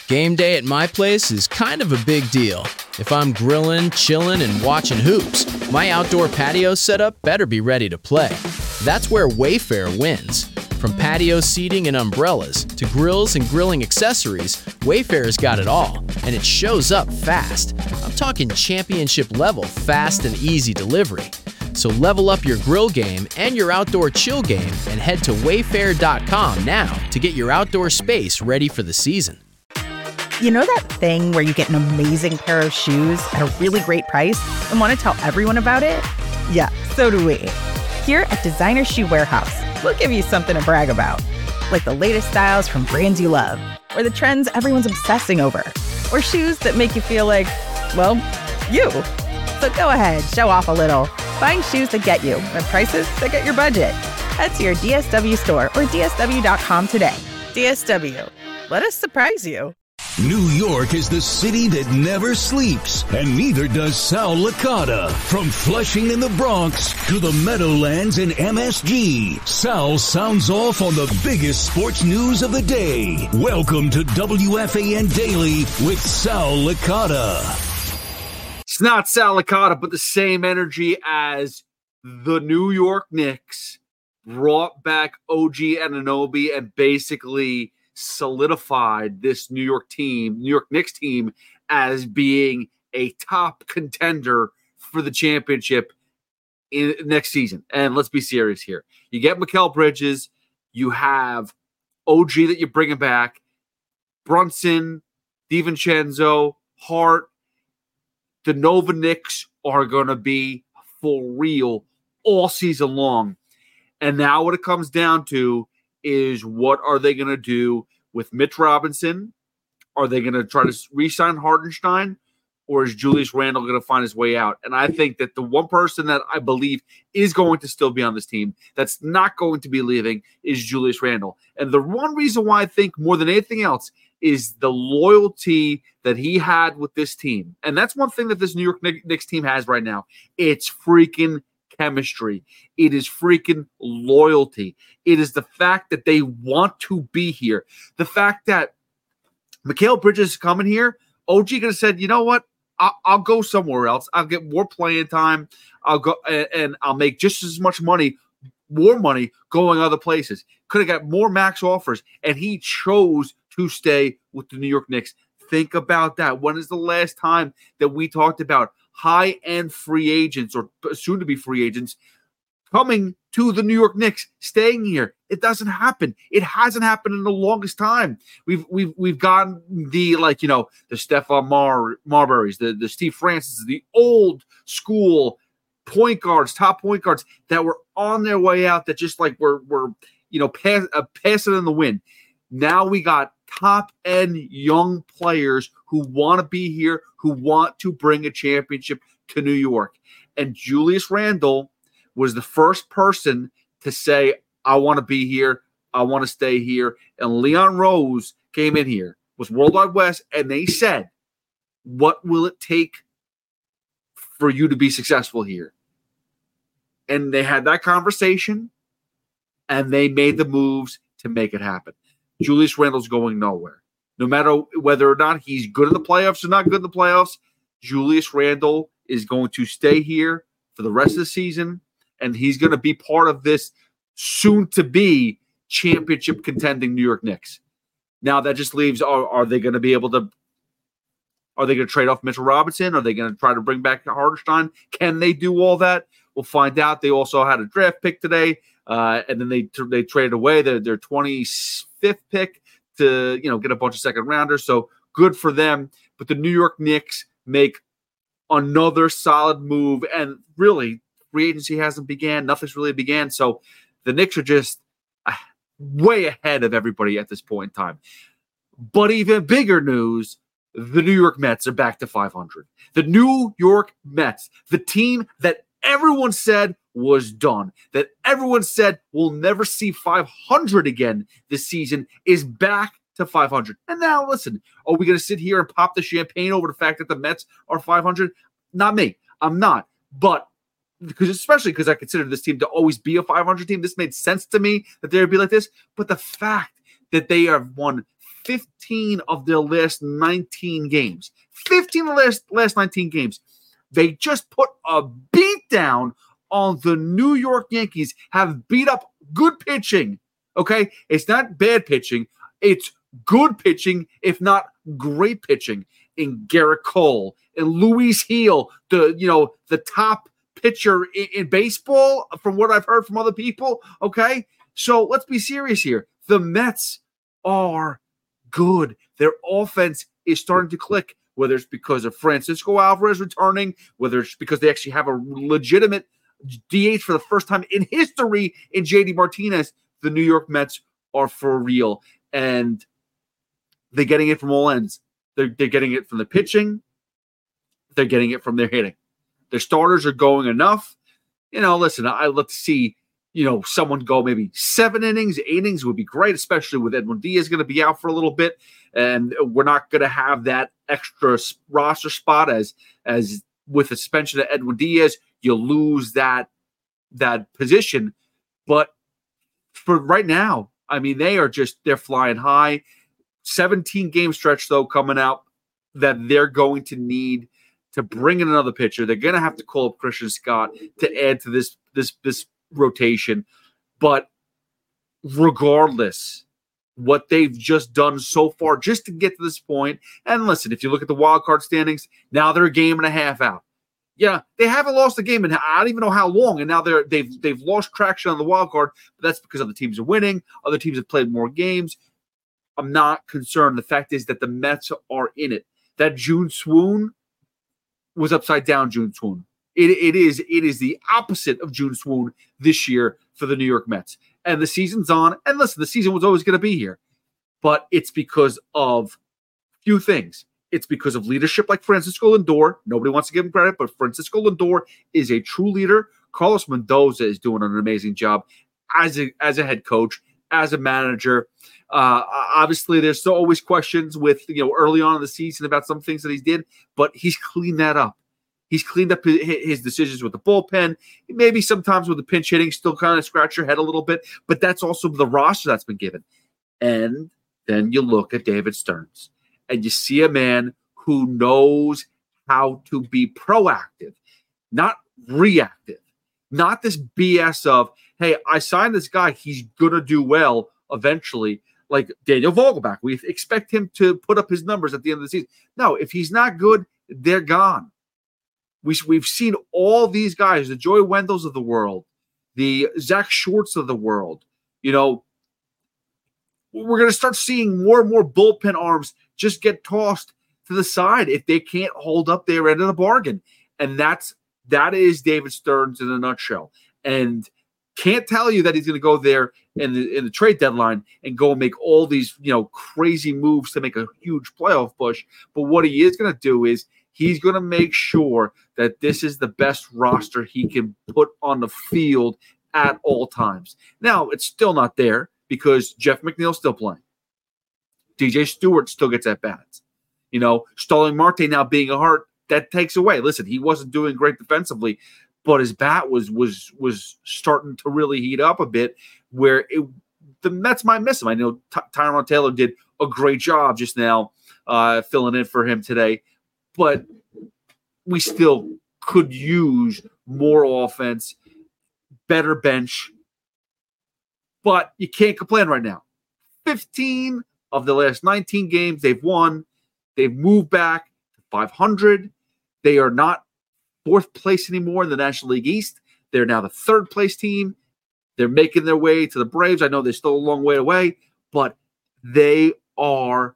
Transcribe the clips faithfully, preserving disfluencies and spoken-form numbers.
Game day at my place is kind of a big deal. If I'm grilling, chilling, and watching hoops, my outdoor patio setup better be ready to play. That's where Wayfair wins. From patio seating and umbrellas to grills and grilling accessories, Wayfair's got it all, and it shows up fast. I'm talking championship level fast and easy delivery. So level up your grill game and your outdoor chill game and head to wayfair dot com now to get your outdoor space ready for the season. You know that thing where you get an amazing pair of shoes at a really great price and want to tell everyone about it? Yeah, so do we. Here at Designer Shoe Warehouse, we'll give you something to brag about, like the latest styles from brands you love, or the trends everyone's obsessing over, or shoes that make you feel like, well, you. So go ahead, show off a little. Find shoes that get you at prices that get your budget. Head to your D S W store or D S W dot com today. D S W, let us surprise you. New York is the city that never sleeps, and neither does Sal Licata. From Flushing in the Bronx to the Meadowlands and M S G, Sal sounds off on the biggest sports news of the day. Welcome to W F A N Daily with Sal Licata. It's not Sal Licata, but the same energy as the New York Knicks brought back O G Anunoby and basically solidified this New York team, New York Knicks team, as being a top contender for the championship in next season. And let's be serious here. You get Mikal Bridges, you have O G that you're bringing back, Brunson, DiVincenzo, Hart. The Nova Knicks are going to be for real all season long. And now what it comes down to is, what are they going to do with Mitch Robinson? Are they going to try to re-sign Hartenstein, or is Julius Randle going to find his way out? And I think that the one person that I believe is going to still be on this team that's not going to be leaving is Julius Randle. And the one reason why I think more than anything else is the loyalty that he had with this team. And that's one thing that this New York Knicks team has right now. It's freaking chemistry. It is freaking loyalty. It is the fact that they want to be here. The fact that Mikal Bridges is coming here, O G could have said, you know what? I'll, I'll go somewhere else. I'll get more playing time. I'll go and, and I'll make just as much money, more money going other places. Could have got more max offers, and he chose to stay with the New York Knicks. Think about that. When is the last time that we talked about high-end free agents, or soon-to-be free agents, coming to the New York Knicks, staying here? It doesn't happen. It hasn't happened in the longest time. We've we've we've gotten the, like, you know, the Stephon Mar Marburys, the, the Steve Francis, the old school point guards, top point guards that were on their way out, that just like were were you know pass, uh, passing in the wind. Now we got top-end young players who want to be here, who want to bring a championship to New York. And Julius Randle was the first person to say, I want to be here, I want to stay here. And Leon Rose came in here, was Worldwide West, and they said, what will it take for you to be successful here? And they had that conversation, and they made the moves to make it happen. Julius Randle's going nowhere. No matter whether or not he's good in the playoffs or not good in the playoffs, Julius Randle is going to stay here for the rest of the season, and he's going to be part of this soon-to-be championship contending New York Knicks. Now that just leaves, are, are they going to be able to Are they going to trade off Mitchell Robinson? Are they going to try to bring back Hartenstein? Can they do all that? We'll find out. They also had a draft pick today, uh, and then they they traded away their, their twenty-fifth pick to, you know, get a bunch of second rounders. So good for them. But the New York Knicks make another solid move, and really, free agency hasn't began. Nothing's really began. So the Knicks are just uh, way ahead of everybody at this point in time. But even bigger news, the New York Mets are back to five hundred. The New York Mets, the team that everyone said was done, that everyone said will never see five hundred again this season, is back to five hundred. And now, listen, are we going to sit here and pop the champagne over the fact that the Mets are five hundred? Not me. I'm not. But because especially because I consider this team to always be a five hundred team, this made sense to me that they would be like this. But the fact that they have won fifteen of their last nineteen games. fifteen of the last, last nineteen games. They just put a beat down on the New York Yankees, have beat up good pitching. Okay? It's not bad pitching. It's good pitching, if not great pitching, in Garrett Cole and Luis Heel, the you know the top pitcher in, in baseball, from what I've heard from other people. Okay, so let's be serious here. The Mets are good. Their offense is starting to click. Whether it's because of Francisco Alvarez returning, whether it's because they actually have a legitimate D H for the first time in history in J D Martinez, the New York Mets are for real, and they're getting it from all ends. They're, they're getting it from the pitching. They're getting it from their hitting. Their starters are going enough. You know, listen, I'd love to see, you know, someone go maybe seven innings, eight innings would be great, especially with Edwin Diaz going to be out for a little bit. And we're not going to have that extra roster spot as, as with the suspension of Edwin Diaz, you lose that, that position. But for right now, I mean, they are just, they're flying high. seventeen game stretch, though, coming out that they're going to need to bring in another pitcher. They're going to have to call up Christian Scott to add to this this this rotation. But regardless, what they've just done so far just to get to this point, and listen, if you look at the wild card standings, now they're a game and a half out. Yeah, they haven't lost a game in I don't even know how long, and now they're they've they've lost traction on the wild card. But that's because other teams are winning. Other teams have played more games. I'm not concerned. The fact is that the Mets are in it. That June swoon was upside down June swoon. It, it is it is the opposite of June swoon this year for the New York Mets. And the season's on. And listen, the season was always going to be here. But it's because of a few things. It's because of leadership like Francisco Lindor. Nobody wants to give him credit, but Francisco Lindor is a true leader. Carlos Mendoza is doing an amazing job as a, as a head coach, as a manager. Uh, obviously, there's still always questions with, you know, early on in the season about some things that he did, but he's cleaned that up. He's cleaned up his, his decisions with the bullpen. Maybe sometimes with the pinch hitting, still kind of scratch your head a little bit, but that's also the roster that's been given. And then you look at David Stearns, and you see a man who knows how to be proactive, not reactive, not this B S of, hey, I signed this guy, he's going to do well eventually. Like Daniel Vogelbach, we expect him to put up his numbers at the end of the season. No, if he's not good, they're gone. We, we've seen all these guys, the Joey Wendells of the world, the Zach Shorts of the world. You know, we're going to start seeing more and more bullpen arms just get tossed to the side if they can't hold up their end of the bargain. And that's that is David Stearns in a nutshell. And can't tell you that he's going to go there in the in the trade deadline and go and make all these, you know, crazy moves to make a huge playoff push. But what he is going to do is he's going to make sure that this is the best roster he can put on the field at all times. Now, it's still not there because Jeff McNeil's still playing. D J Stewart still gets at bats. You know, Starling Marte now being a heart, that takes away. Listen, he wasn't doing great defensively, but his bat was was was starting to really heat up a bit where it, the Mets might miss him. I know Ty- Tyrone Taylor did a great job just now uh, filling in for him today, but we still could use more offense, better bench, but you can't complain right now. fifteen of the last nineteen games they've won. They've moved back to five hundred. They are not fourth place anymore in the National League East. They're now the third place team. They're making their way to the Braves. I know they're still a long way away, but they are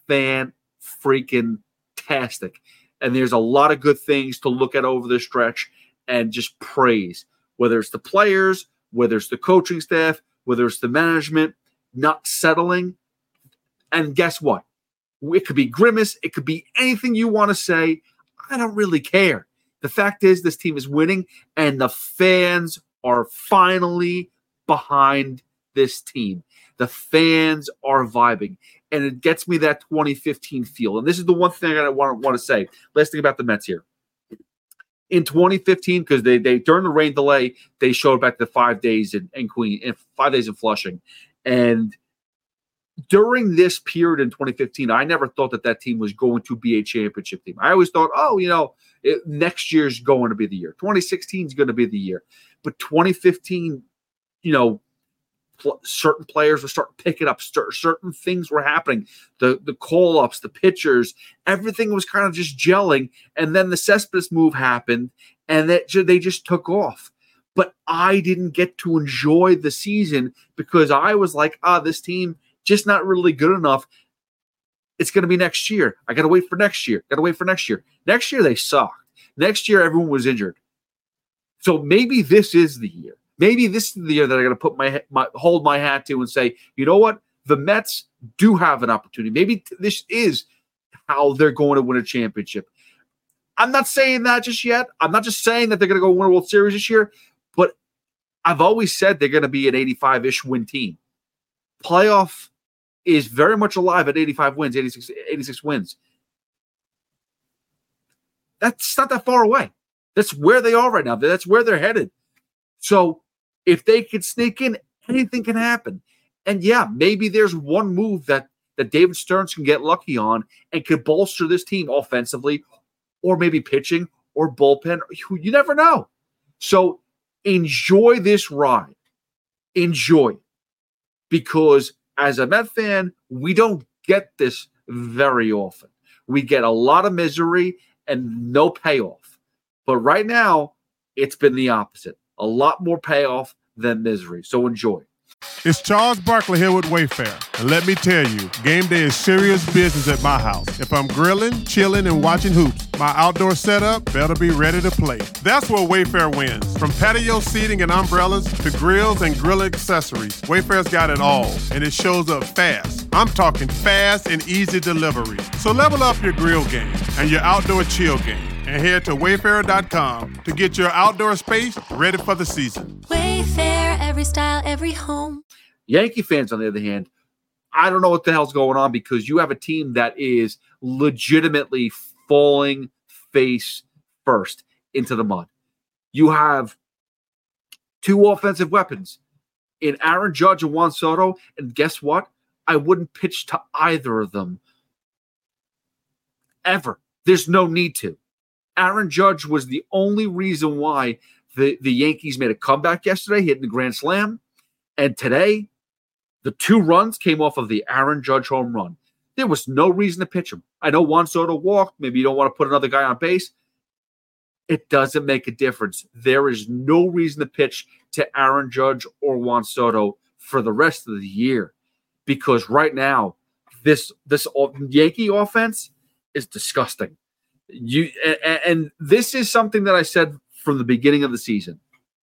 fan-freaking-tastic. And there's a lot of good things to look at over this stretch and just praise, whether it's the players, whether it's the coaching staff, whether it's the management, not settling. And guess what? It could be grimace. It could be anything you want to say. I don't really care. The fact is this team is winning, and the fans are finally behind this team. The fans are vibing, and it gets me that twenty fifteen feel. And this is the one thing I want, want to say. Last thing about the Mets here. In twenty fifteen, because they, they during the rain delay, they showed back the five days in, in Queen, in five days in Flushing. And during this period in twenty fifteen, I never thought that that team was going to be a championship team. I always thought, oh, you know, it, next year's going to be the year. twenty sixteen is going to be the year. But twenty fifteen, you know, pl- certain players were starting picking up. St- certain things were happening. The the call-ups, the pitchers, everything was kind of just gelling. And then the Cespedes move happened, and that they just took off. But I didn't get to enjoy the season because I was like, ah, this team just not really good enough. It's going to be next year. I got to wait for next year. Got to wait for next year. Next year, they sucked. Next year, everyone was injured. So maybe this is the year. Maybe this is the year that I got to put my, my hold my hat to and say, you know what? The Mets do have an opportunity. Maybe this is how they're going to win a championship. I'm not saying that just yet. I'm not just saying that they're going to go win a World Series this year, but I've always said they're going to be an eighty-five-ish win team. Playoff is very much alive at eighty-five wins, eighty-six, eighty-six wins. That's not that far away. That's where they are right now. That's where they're headed. So if they could sneak in, anything can happen. And yeah, maybe there's one move that, that David Stearns can get lucky on and could bolster this team offensively, or maybe pitching or bullpen. You never know. So enjoy this ride. Enjoy it. Because as a Met fan, we don't get this very often. We get a lot of misery and no payoff. But right now, it's been the opposite. A lot more payoff than misery. So enjoy. It's Charles Barkley here with Wayfair. And let me tell you, game day is serious business at my house. If I'm grilling, chilling, and watching hoops, my outdoor setup better be ready to play. That's where Wayfair wins. From patio seating and umbrellas to grills and grill accessories, Wayfair's got it all, and it shows up fast. I'm talking fast and easy delivery. So level up your grill game and your outdoor chill game, and head to wayfair dot com to get your outdoor space ready for the season. Wayfair, every style, every home. Yankee fans, on the other hand, I don't know what the hell's going on, because you have a team that is legitimately falling face first into the mud. You have two offensive weapons in Aaron Judge and Juan Soto, and guess what? I wouldn't pitch to either of them ever. There's no need to. Aaron Judge was the only reason why the, the Yankees made a comeback yesterday, hitting the grand slam. And today, the two runs came off of the Aaron Judge home run. There was no reason to pitch him. I know Juan Soto walked. Maybe you don't want to put another guy on base. It doesn't make a difference. There is no reason to pitch to Aaron Judge or Juan Soto for the rest of the year, because right now, this, this Yankee offense is disgusting. You and, and this is something that I said from the beginning of the season.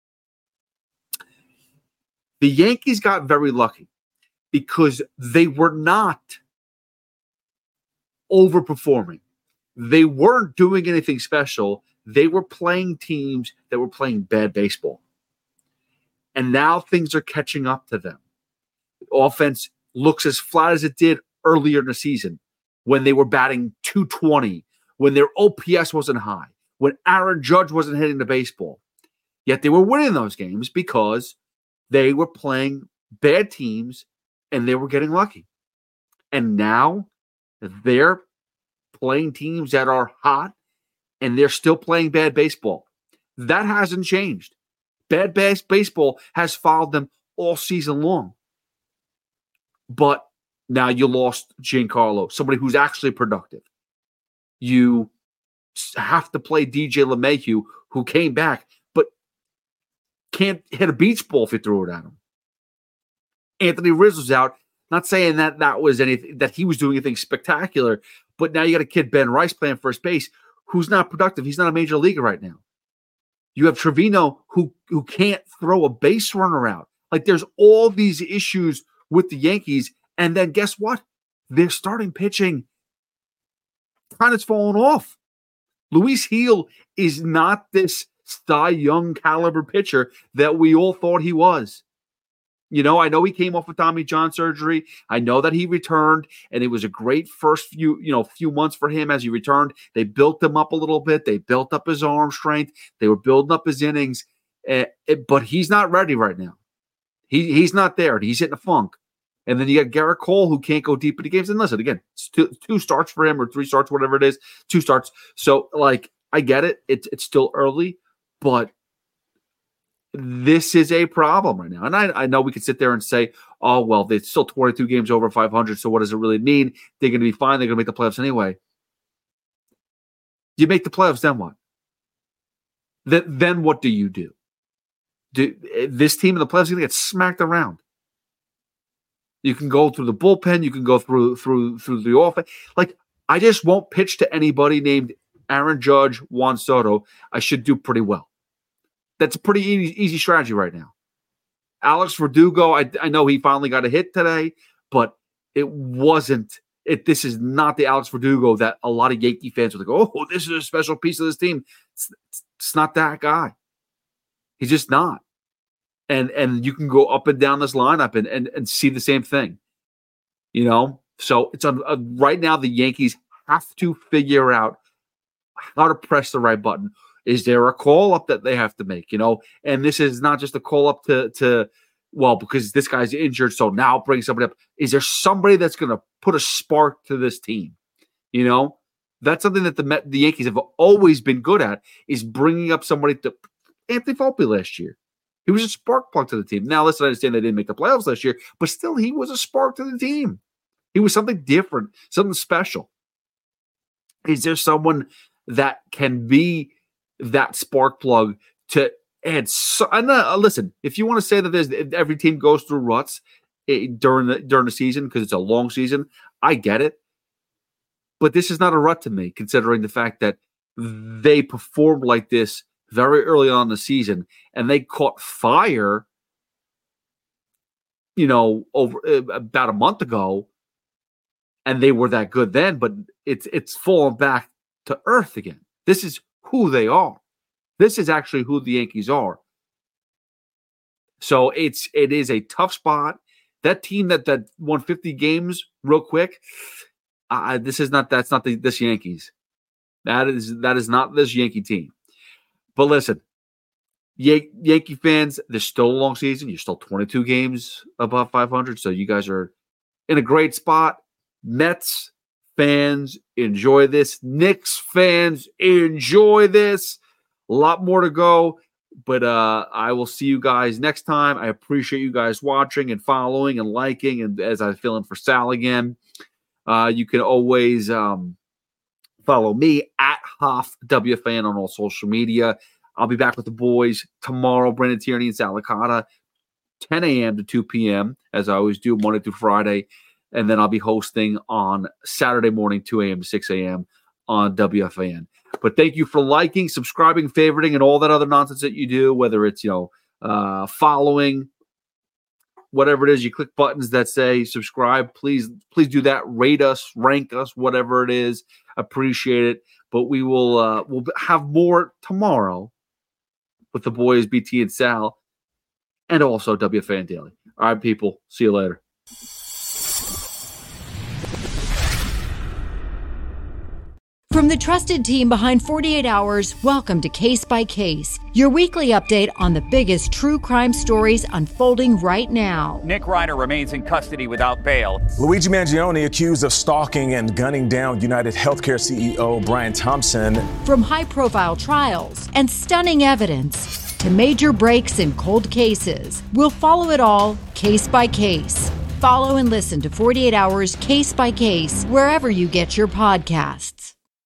The Yankees got very lucky because they were not overperforming. They weren't doing anything special. They were playing teams that were playing bad baseball. And now things are catching up to them. The offense looks as flat as it did earlier in the season when they were batting two twenty, when their O P S wasn't high, when Aaron Judge wasn't hitting the baseball. Yet they were winning those games because they were playing bad teams and they were getting lucky. And now they're playing teams that are hot and they're still playing bad baseball. That hasn't changed. Bad bas- baseball has followed them all season long. But now you lost Giancarlo, somebody who's actually productive. You have to play D J LeMahieu, who came back, but can't hit a beach ball if you throw it at him. Anthony Rizzo's out. Not saying that that was anything, that he was doing anything spectacular, but now you got a kid, Ben Rice, playing first base, who's not productive. He's not a major leaguer right now. You have Trevino, who who can't throw a base runner out. Like, there's all these issues with the Yankees, and then guess what? Their starting pitching kind of fallen off. Luis Gil is not this Cy Young caliber pitcher that we all thought he was. You know, I know he came off of Tommy John surgery. I know that he returned, and it was a great first few, you know, few months for him as he returned. They built him up a little bit. They built up his arm strength. They were building up his innings, uh, it, but he's not ready right now. He he's not there. He's hitting a funk. And then you got Garrett Cole, who can't go deep into games. And listen, again, it's two, two starts for him or three starts, whatever it is, two starts. So, like, I get it. It's, it's still early, but this is a problem right now. And I, I know we could sit there and say, oh, well, it's still twenty-two games over five hundred, so what does it really mean? They're going to be fine. They're going to make the playoffs anyway. You make the playoffs, then what? Then, then what do you do? do? This team in the playoffs is going to get smacked around. You can go through the bullpen. You can go through through through the offense. Like, I just won't pitch to anybody named Aaron Judge, Juan Soto. I should do pretty well. That's a pretty easy, easy strategy right now. Alex Verdugo, I, I know he finally got a hit today, but it wasn't. It, this is not the Alex Verdugo that a lot of Yankee fans are like, oh, this is a special piece of this team. It's, it's, it's not that guy. He's just not. And and you can go up and down this lineup and and, and see the same thing. You know? So it's on, uh, right now the Yankees have to figure out how to press the right button. Is there a call-up that they have to make, you know? And this is not just a call-up to, to, well, because this guy's injured, so now bring somebody up. Is there somebody that's going to put a spark to this team? You know? That's something that the Met, the Yankees have always been good at, is bringing up somebody to Anthony Volpe last year. He was a spark plug to the team. Now, listen, I understand they didn't make the playoffs last year, but still, he was a spark to the team. He was something different, something special. Is there someone that can be that spark plug to add? So, and uh, listen, if you want to say that there's every team goes through ruts it, during the during the season because it's a long season, I get it. But this is not a rut to me, considering the fact that they performed like this very early on in the season, and they caught fire, you know, over uh, about a month ago, and they were that good then. But it's it's fallen back to earth again. This is who they are. This is actually who the Yankees are. So it's it is a tough spot. That team that that won fifty games real quick. Uh, this is not that's not the, this Yankees. That is that is not this Yankee team. But listen, Yan- Yankee fans, there's still a long season. You're still twenty-two games above five hundred, so you guys are in a great spot. Mets fans, enjoy this. Knicks fans, enjoy this. A lot more to go, but uh, I will see you guys next time. I appreciate you guys watching and following and liking, and as I fill in for Sal again, uh, you can always um, follow me at Hoff W F A N on all social media. I'll be back with the boys tomorrow, Brandon Tierney and Sal Licata, ten a.m. to two p.m., as I always do, Monday through Friday. And then I'll be hosting on Saturday morning, two a.m. to six a.m. on W F A N. But thank you for liking, subscribing, favoriting, and all that other nonsense that you do, whether it's, you know, uh, following, whatever it is, you click buttons that say subscribe. Please, please do that. Rate us, rank us, whatever it is. Appreciate it. But we will uh, we'll have more tomorrow with the boys, B T and Sal, and also W F A N Daily. All right, people. See you later. From the trusted team behind forty-eight hours, welcome to Case by Case, your weekly update on the biggest true crime stories unfolding right now. Nick Ryder remains in custody without bail. Luigi Mangione accused of stalking and gunning down United Healthcare C E O Brian Thompson. From high-profile trials and stunning evidence to major breaks in cold cases, we'll follow it all case by case. Follow and listen to forty-eight hours Case by Case wherever you get your podcasts.